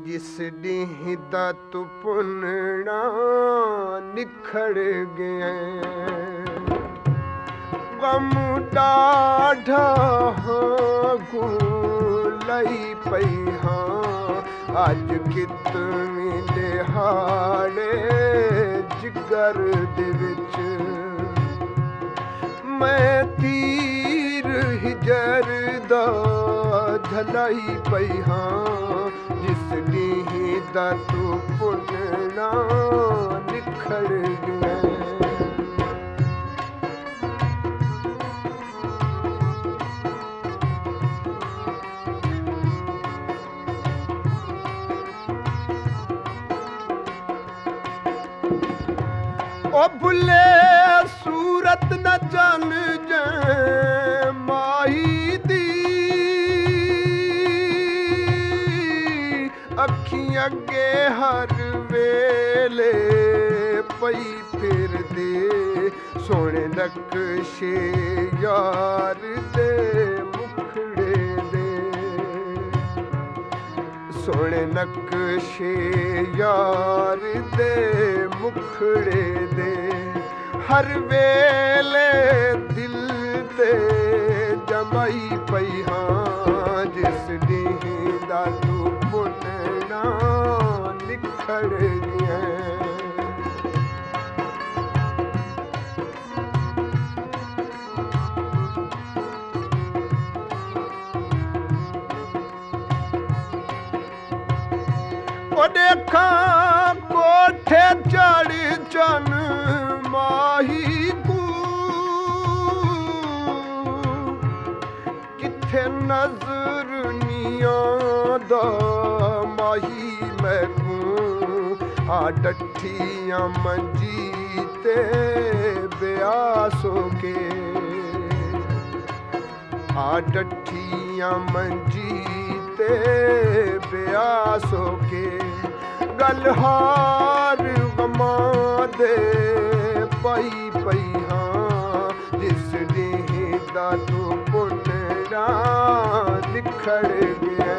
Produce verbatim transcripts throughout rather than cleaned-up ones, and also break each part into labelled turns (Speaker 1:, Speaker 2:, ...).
Speaker 1: ਜਿਸ ਡੀਂਹ ਦਾ ਤੂੰ ਪੁੰਨਣਾ ਨਿਖੜ ਗਿਆ ਗਮ ਡਾਢਾ ਲਈ ਪਈ ਹਾਂ ਅੱਜ ਕਿਤਵੇਂ ਦਿਹਾੜੇ ਜਿਗਰ ਦੇ ਵਿੱਚ ਮੈਂ ਤੀਰ ਹਿਜਰ ਦਾ ਝਲਾਈ ਪਈ ਹਾਂ ਜਿਸ ਡੀਂਹ ਦਾ ਤੂੰ ਪੁੰਨਣਾ ਨਿਖੜ ਗਿਆ ओ भुले सूरत न जान जै माही दी अखी अगे हर वेले पई फिर दे सोने नक्शे यार दे मुखड़े दे सोने नक्शे यार दे मुखड़े दे हर वेले दिल ते जमाई पई हाँ जिस ਡੀਂਹ ਦਾ तू पुन्नना निखड़ गया ओ देखा कोठे चढ़ चन माही को किथे नजर नी आंदा माही मैनू आ डठियां मंजी ते ब्यास हो के आ डठियां मंजी ते ब्यास हो के गलहार गमा दे पई पई हाँ जिस ਡੀਂਹ ਦਾ तू पुन्नना निखड़ गया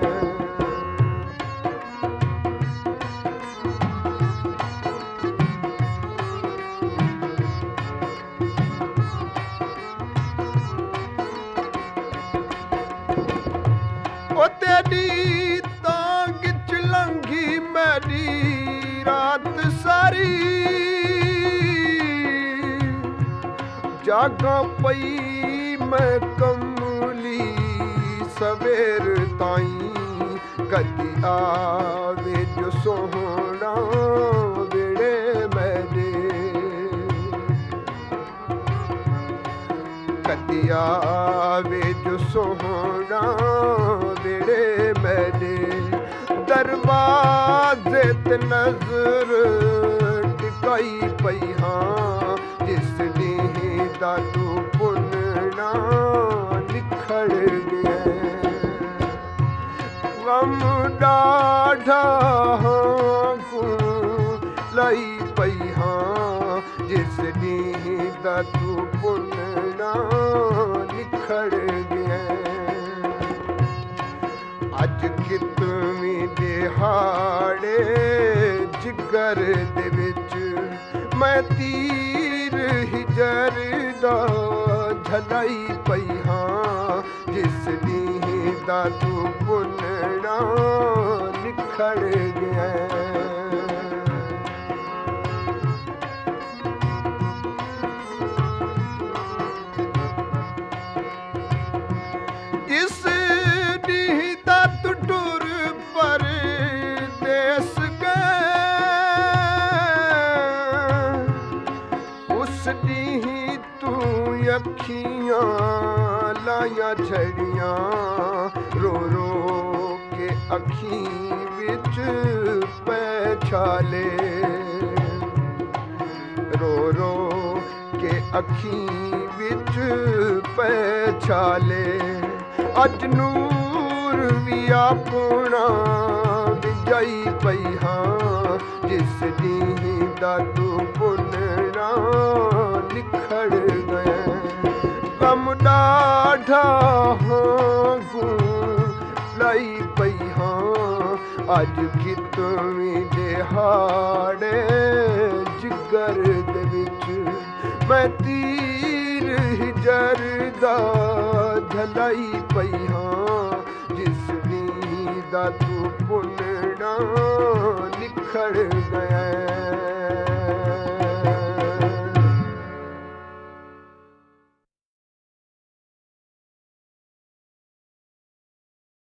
Speaker 1: ओ तेरी तांग च लंघी मेरी रात सारी जागा पई मैं कमली सवेर ताई कदी आवे जो सोहना वेड़े मेरे कदी आवे जो सोहना वेड़े मेरे दरवाजे ते नजर टिकाई पई हाँ जिस ਡੀਂਹ ਦਾ तू पुन्नना निखड़ गया गम डाढ़ा लाई पई हाँ जिस ਡੀਂਹ ਦਾ तू पुन्नना निखड़ गया अज कितवीं दिहाड़े जिगर दे विच मैं तीर हिजर दा झलाई पई हाँ जिस ਡੀਂਹ ਦਾ तू पुन्नना निखड़ गया जिस ਡੀਂਹ ਦਾ तू टुर परदेस ਡੀਂਹ तू अखियां लाया छड़ियां रो रो के अखी विच पैछाले रो रो के अखी विच पैछाले अज नूर भी अपना विजाई पई हाँ जिस ਡੀਂਹ ਦਾ तू पुन्नना निखड़ गया गम डाढ़ा लाई पई हाँ ਅੱਜ ਕਿਤਵੀਂ ਦਿਹਾੜੇ ਜਿਗਰ ਦੇ ਵਿੱਚ ਮੈਂ ਤੀਰ ਹਿਜਰ ਦਾ ਝਲਾਈ ਪਈ ਹਾਂ। ਜਿਸ ਨੀ ਦਾ ਤੂੰ ਪੁੰਨੜਾ ਨਿਖੜ ਗਿਆ।